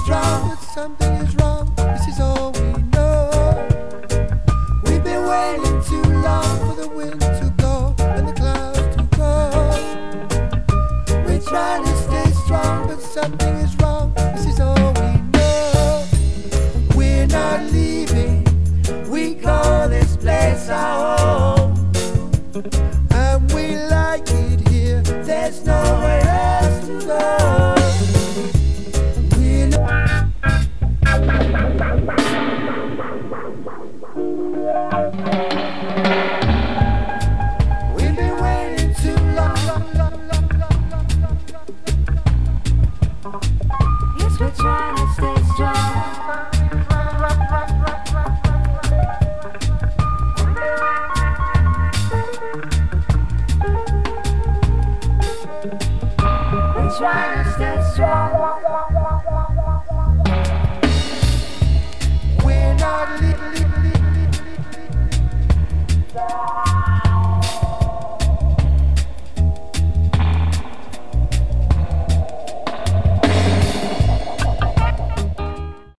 strong, but something is wrong. This is all we know. We've been waiting too long for the wind to go and the clouds to grow. We're trying to stay strong, but something is wrong. This is all we know. We're not leaving. We call this place our home, and we like it here. There's nowhere else to go. We've been waiting too long. Yes, we're trying.